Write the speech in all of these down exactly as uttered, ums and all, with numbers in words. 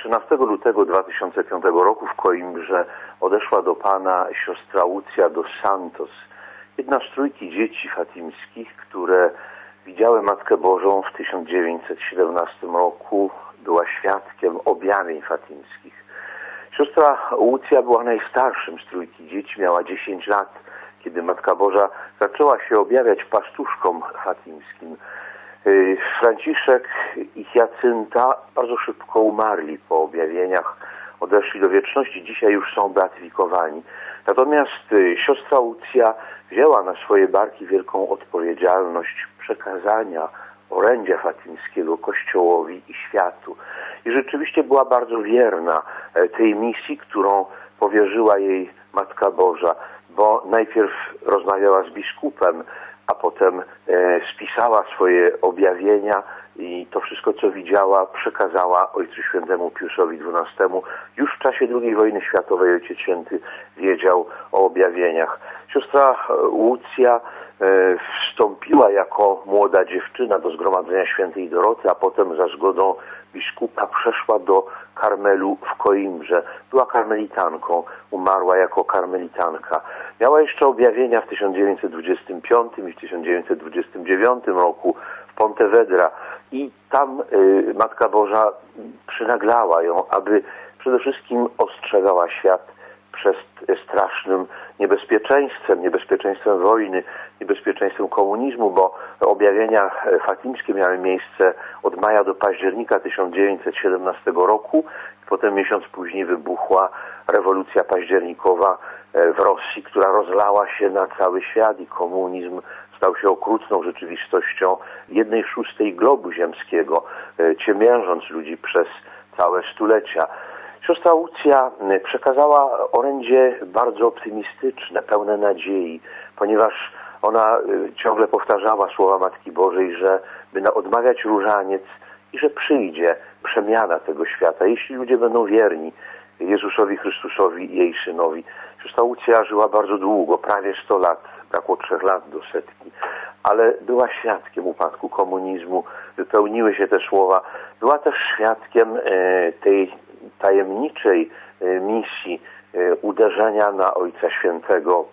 trzynastego lutego dwa tysiące piątego roku w Coimbrze odeszła do Pana siostra Łucja dos Santos, jedna z trójki dzieci fatimskich, które widziały Matkę Bożą w tysiąc dziewięćset siedemnastym roku, była świadkiem objawień fatimskich. Siostra Łucja była najstarszym z trójki dzieci, miała dziesięć lat, kiedy Matka Boża zaczęła się objawiać pastuszkom fatimskim. Franciszek i Hiacynta bardzo szybko umarli po objawieniach, odeszli do wieczności, dzisiaj już są beatyfikowani. Natomiast siostra Łucja wzięła na swoje barki wielką odpowiedzialność przekazania orędzia fatimskiego Kościołowi i światu. I rzeczywiście była bardzo wierna tej misji, którą powierzyła jej Matka Boża, bo najpierw rozmawiała z biskupem, a potem e, spisała swoje objawienia i to wszystko, co widziała, przekazała Ojcu Świętemu Piusowi dwunastemu. Już w czasie drugiej wojny światowej Ojciec Święty wiedział o objawieniach. Siostra Łucja e, wstąpiła jako młoda dziewczyna do Zgromadzenia Świętej Doroty, a potem za zgodą biskupa przeszła do Karmelu w Coimbrze. Była karmelitanką, umarła jako karmelitanka. Miała jeszcze objawienia w tysiąc dziewięćset dwudziestym piątym i w tysiąc dziewięćset dwudziestym dziewiątym roku w Pontevedra i tam y, Matka Boża przynaglała ją, aby przede wszystkim ostrzegała świat przed strasznym niebezpieczeństwem, niebezpieczeństwem wojny, niebezpieczeństwem komunizmu, bo objawienia fatimskie miały miejsce od maja do października tysiąc dziewięćset siedemnastego roku. Potem miesiąc później wybuchła rewolucja październikowa w Rosji, która rozlała się na cały świat i komunizm stał się okrutną rzeczywistością jednej szóstej globu ziemskiego, ciemiężąc ludzi przez całe stulecia. Siostra Łucja przekazała orędzie bardzo optymistyczne, pełne nadziei, ponieważ ona ciągle powtarzała słowa Matki Bożej, że by odmawiać różaniec i że przyjdzie przemiana tego świata, jeśli ludzie będą wierni Jezusowi Chrystusowi i jej Synowi. Siostra Łucja żyła bardzo długo, prawie sto lat, brakło trzech lat do setki, ale była świadkiem upadku komunizmu, wypełniły się te słowa. Była też świadkiem e, tej tajemniczej e, misji e, uderzenia na Ojca Świętego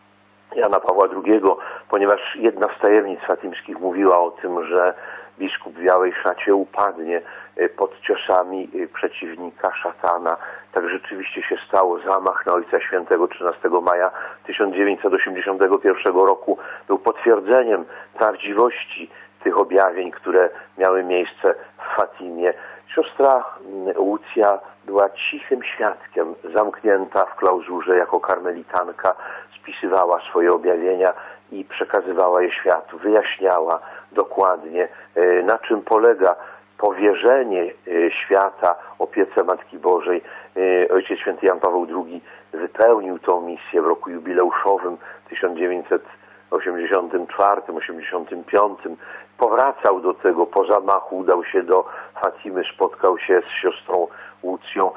Jana Pawła drugiego, ponieważ jedna z tajemnic fatimskich mówiła o tym, że biskup w białej szacie upadnie pod ciosami przeciwnika, szatana. Tak rzeczywiście się stało. Zamach na Ojca Świętego trzynastego maja tysiąc dziewięćset osiemdziesiątego pierwszego roku był potwierdzeniem prawdziwości tych objawień, które miały miejsce w Fatimie. Siostra Łucja była cichym świadkiem, zamknięta w klauzurze jako karmelitanka, spisywała swoje objawienia i przekazywała je światu, wyjaśniała dokładnie, na czym polega powierzenie świata opiece Matki Bożej. Ojciec Święty Jan Paweł drugi wypełnił tą misję w roku jubileuszowym tysiąc dziewięćset osiemdziesiątym czwartym osiemdziesiątym piątym. Powracał do tego, po zamachu udał się do Fatimy, spotkał się z siostrą Łucją.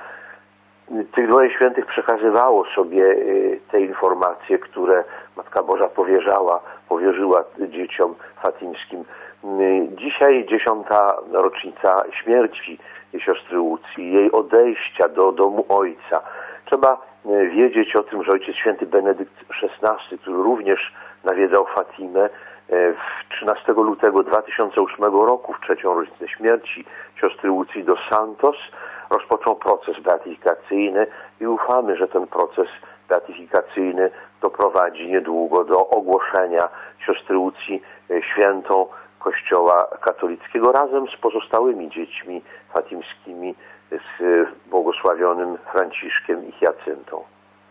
Tych dwoje świętych przekazywało sobie te informacje, które Matka Boża powierzała, powierzyła dzieciom fatimskim. Dzisiaj dziesiąta rocznica śmierci siostry Łucji, jej odejścia do domu Ojca. Trzeba wiedzieć o tym, że Ojciec Święty Benedykt szesnasty, który również nawiedzał Fatimę, trzynastego lutego dwa tysiące ósmego roku, w trzecią rocznicę śmierci siostry Łucji dos Santos, rozpoczął proces beatyfikacyjny i ufamy, że ten proces beatyfikacyjny doprowadzi niedługo do ogłoszenia siostry Łucji świętą Kościoła katolickiego razem z pozostałymi dziećmi fatimskimi, z błogosławionym Franciszkiem i Hiacyntą.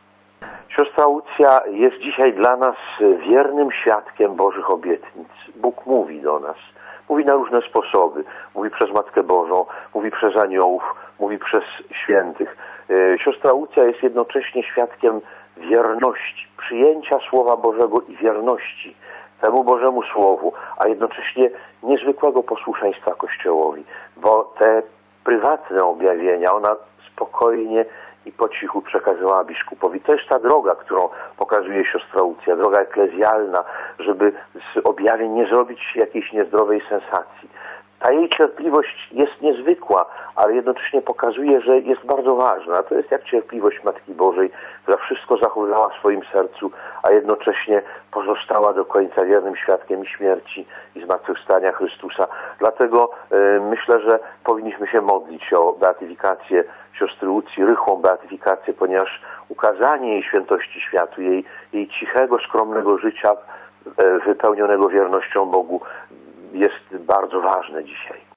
Siostra Łucja jest dzisiaj dla nas wiernym świadkiem Bożych obietnic. Bóg mówi do nas. Mówi na różne sposoby. Mówi przez Matkę Bożą, mówi przez aniołów, mówi przez świętych. Siostra Łucja jest jednocześnie świadkiem wierności, przyjęcia Słowa Bożego i wierności temu Bożemu Słowu, a jednocześnie niezwykłego posłuszeństwa Kościołowi, bo te prywatne objawienia ona spokojnie i po cichu przekazywała biskupowi. To jest ta droga, którą pokazuje siostra Łucja, droga eklezjalna, żeby z objawień nie zrobić jakiejś niezdrowej sensacji. Ta jej cierpliwość jest niezwykła, ale jednocześnie pokazuje, że jest bardzo ważna. To jest jak cierpliwość Matki Bożej, która wszystko zachowywała w swoim sercu, a jednocześnie pozostała do końca wiernym świadkiem i śmierci i zmartwychwstania Chrystusa. Dlatego y, myślę, że powinniśmy się modlić o beatyfikację siostry Łucji, rychłą beatyfikację, ponieważ ukazanie jej świętości światu, jej, jej cichego, skromnego życia y, wypełnionego wiernością Bogu jest bardzo ważne dzisiaj.